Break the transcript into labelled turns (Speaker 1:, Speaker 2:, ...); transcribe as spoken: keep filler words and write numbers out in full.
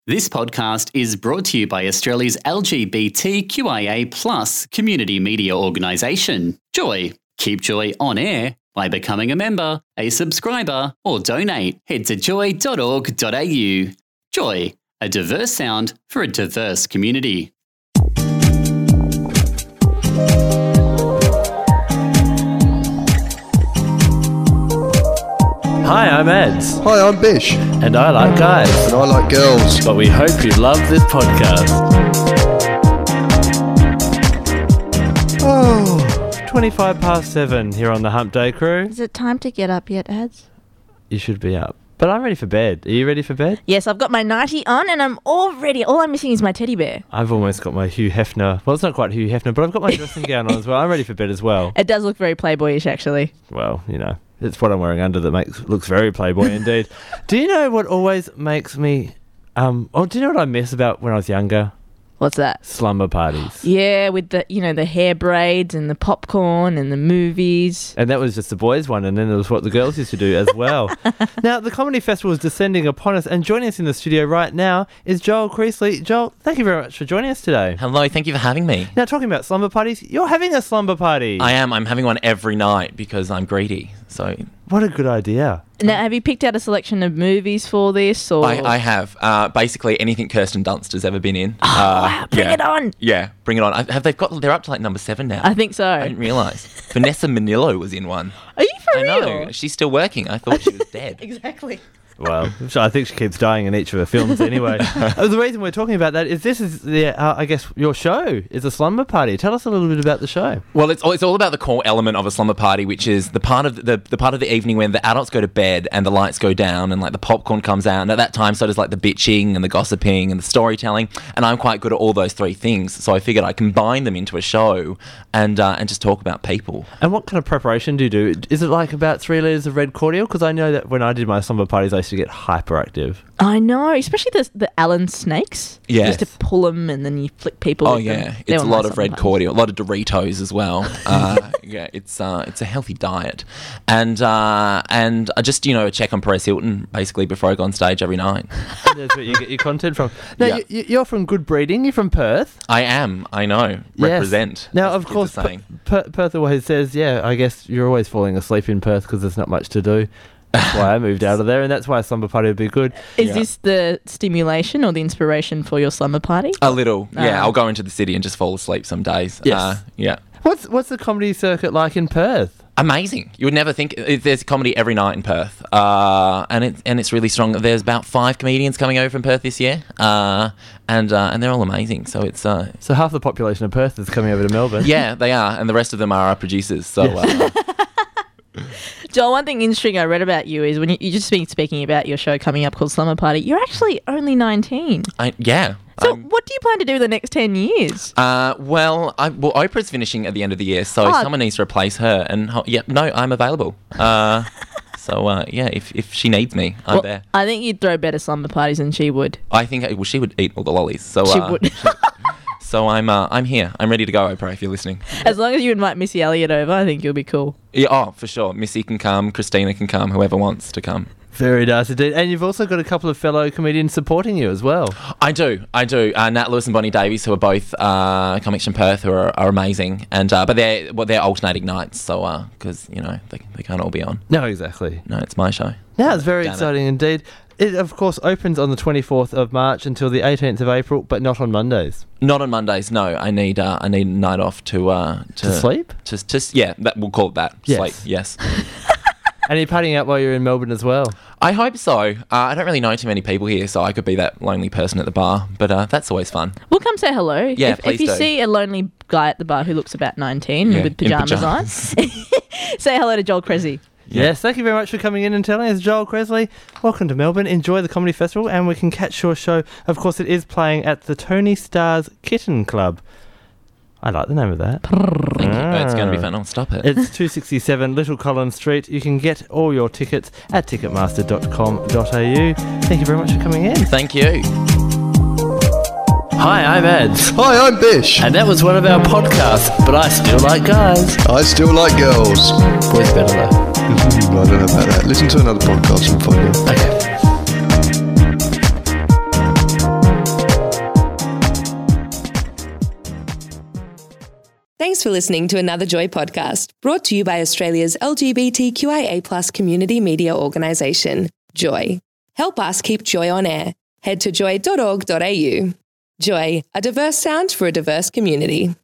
Speaker 1: This podcast is brought to you by Australia's L G B T Q I A plus community media organisation, Joy. Keep Joy on air by becoming a member, a subscriber, or donate. Head to joy dot org dot a u. Joy, a diverse sound for a diverse community.
Speaker 2: Hi, I'm Eds.
Speaker 3: Hi, I'm Bish.
Speaker 2: And I like guys.
Speaker 3: And I like girls.
Speaker 2: But we hope you love this podcast. Oh, twenty-five past seven here on the Hump Day Crew.
Speaker 4: Is it time to get up yet, Eds?
Speaker 2: You should be up. But I'm ready for bed. Are you ready for bed?
Speaker 4: Yes, I've got my nightie on and I'm all ready. All I'm missing is my teddy bear.
Speaker 2: I've almost got my Hugh Hefner. Well, it's not quite Hugh Hefner, but I've got my dressing gown on as well. I'm ready for bed as well.
Speaker 4: It does look very Playboyish, actually.
Speaker 2: Well, you know. It's what I'm wearing under that makes looks very Playboy indeed. Do you know what always makes me... Um, oh, do you know what I miss about when I was younger?
Speaker 4: What's that?
Speaker 2: Slumber parties.
Speaker 4: Yeah, with the, you know, the hair braids and the popcorn and the movies.
Speaker 2: And that was just the boys' one, and then it was what the girls used to do as well. Now, the Comedy Festival is descending upon us, and joining us in the studio right now is Joel Creasley. Joel, thank you very much for joining us today.
Speaker 5: Hello, thank you for having me.
Speaker 2: Now, talking about slumber parties, you're having a slumber party.
Speaker 5: I am. I'm having one every night because I'm greedy. So
Speaker 2: what a good idea.
Speaker 4: Now, have you picked out a selection of movies for this? Or
Speaker 5: I, I have. Uh, basically, anything Kirsten Dunst has ever been in.
Speaker 4: Oh,
Speaker 5: uh,
Speaker 4: wow, bring
Speaker 5: yeah.
Speaker 4: it on.
Speaker 5: Yeah, bring it on. I, have they got? They're up to like number seven now.
Speaker 4: I think so.
Speaker 5: I didn't realise. Vanessa Manillo was in one.
Speaker 4: Are you for
Speaker 5: I
Speaker 4: real?
Speaker 5: know. She's still working. I thought she was dead.
Speaker 4: Exactly.
Speaker 2: Well, I think she keeps dying in each of her films anyway. uh, the reason we're talking about that is this is, the, uh, I guess, your show is a slumber party. Tell us a little bit about the show.
Speaker 5: Well, it's all, it's all about the core element of a slumber party, which is the part of the, the part of the evening when the adults go to bed and the lights go down and like the popcorn comes out. And at that time, so does like the bitching and the gossiping and the storytelling. And I'm quite good at all those three things, so I figured I'd combine them into a show and uh, and just talk about people.
Speaker 2: And what kind of preparation do you do? Is it like about three litres of red cordial? Because I know that when I did my slumber parties, I used to get hyperactive.
Speaker 4: I know, especially the the Allen snakes.
Speaker 5: Yes.
Speaker 4: Just to pull them and then you flick people.
Speaker 5: Oh
Speaker 4: with
Speaker 5: yeah,
Speaker 4: them.
Speaker 5: it's a lot of
Speaker 4: nice
Speaker 5: red
Speaker 4: parties.
Speaker 5: cordial, a lot of Doritos as well. Uh, yeah, it's uh, it's a healthy diet, and uh, and I just you know check on Perez Hilton basically before I go on stage every night.
Speaker 2: That's where you get your content from. Now,
Speaker 5: Yeah.
Speaker 2: you, you're from good breeding. You're from Perth.
Speaker 5: I am, I know,
Speaker 2: Yes.
Speaker 5: represent.
Speaker 2: Now,
Speaker 5: as
Speaker 2: of
Speaker 5: the kids
Speaker 2: course,
Speaker 5: are saying.
Speaker 2: Per- Perth always says, yeah, I guess you're always falling asleep in Perth because there's not much to do. That's why I moved out of there, and that's why a slumber party would be good.
Speaker 4: Is
Speaker 5: Yeah.
Speaker 4: this the stimulation or the inspiration for your slumber party?
Speaker 5: A little, yeah.
Speaker 4: Ah.
Speaker 5: I'll go into the city and just fall asleep some days.
Speaker 2: Yes.
Speaker 5: Uh, yeah.
Speaker 2: What's what's the comedy circuit like in Perth?
Speaker 5: Amazing. You would never think there's comedy every night in Perth, uh, and it's and it's really strong. There's about five comedians coming over from Perth this year, uh, and uh, and they're all amazing. So it's uh,
Speaker 2: So half the population of Perth is coming over to Melbourne.
Speaker 5: yeah, they are, and the rest of them are our producers. So. Uh,
Speaker 4: Joel, one thing interesting I read about you is when you, you just been speaking about your show coming up called Slumber Party, you're actually only nineteen.
Speaker 5: I, yeah.
Speaker 4: So
Speaker 5: I'm-
Speaker 4: what do you plan to do the next ten years?
Speaker 5: Uh, well, I, well, Oprah's finishing at the end of the year, so
Speaker 4: Oh.
Speaker 5: someone needs to replace her. And ho- yeah, no, I'm available. Uh, so uh, yeah, if if she needs me, I'm
Speaker 4: Well,
Speaker 5: there.
Speaker 4: I think you'd throw better slumber parties than she would.
Speaker 5: I think well, she would eat all the lollies. So
Speaker 4: She
Speaker 5: uh,
Speaker 4: would.
Speaker 5: so I'm uh, I'm here. I'm ready to go, Oprah. If you're listening.
Speaker 4: As long as you invite Missy Elliott over, I think you'll be cool.
Speaker 5: Yeah, oh, for sure. Missy can come. Christina can come. Whoever wants to come.
Speaker 2: Very nice indeed. And you've also got a couple of fellow comedians supporting you as well.
Speaker 5: I do, I do. Uh, Nat Lewis and Bonnie Davies, who are both uh, comics from Perth, who are, are amazing, and uh, but they're well, they're alternating nights, so because you know they they can't all be on.
Speaker 2: No, exactly.
Speaker 5: No, it's my show.
Speaker 2: Yeah, it's very
Speaker 5: Damn it.
Speaker 2: exciting indeed. It, of course, opens on the twenty-fourth of March until the eighteenth of April, but not on Mondays.
Speaker 5: Not on Mondays. No, I need uh, I need a night off to uh, to,
Speaker 2: To sleep?
Speaker 5: To, to yeah, that we'll call it that.
Speaker 2: Yes.
Speaker 5: Sleep. Yes.
Speaker 2: And you're partying out while you're in Melbourne as well.
Speaker 5: I hope so. Uh, I don't really know too many people here, so I could be that lonely person at the bar. But uh, that's always fun.
Speaker 4: We'll come say hello.
Speaker 5: Yeah,
Speaker 4: if,
Speaker 5: please
Speaker 4: if you
Speaker 5: do.
Speaker 4: see a lonely guy at the bar who looks about nineteen
Speaker 5: Yeah,
Speaker 4: with
Speaker 5: in
Speaker 4: pajamas,
Speaker 5: pyjamas.
Speaker 4: on, say hello to Joel Creasley.
Speaker 5: Yeah.
Speaker 2: Yes, thank you very much for coming in and telling us, Joel Creasley. Welcome to Melbourne. Enjoy the Comedy Festival, and we can catch your show. Of course, it is playing at the Tony Stars Kitten Club. I like the name of that.
Speaker 5: Thank you.
Speaker 2: Ah.
Speaker 5: It's going to be fun. I'll stop it.
Speaker 2: It's two sixty-seven Little Collins Street. You can get all your tickets at ticketmaster dot com dot a u. Thank you very much for coming in.
Speaker 5: Thank you.
Speaker 2: Hi, I'm Eds.
Speaker 3: Hi, I'm Bish.
Speaker 2: And that was one of our podcasts, but I still like guys.
Speaker 3: I still like girls.
Speaker 2: Boys better though.
Speaker 3: I don't know about that. Listen to another podcast and find out.
Speaker 2: Okay.
Speaker 6: Thanks for listening to another Joy podcast, brought to you by Australia's L G B T Q I A plus community media organisation, Joy. Help us keep Joy on air. Head to joy dot org dot a u. Joy, a diverse sound for a diverse community.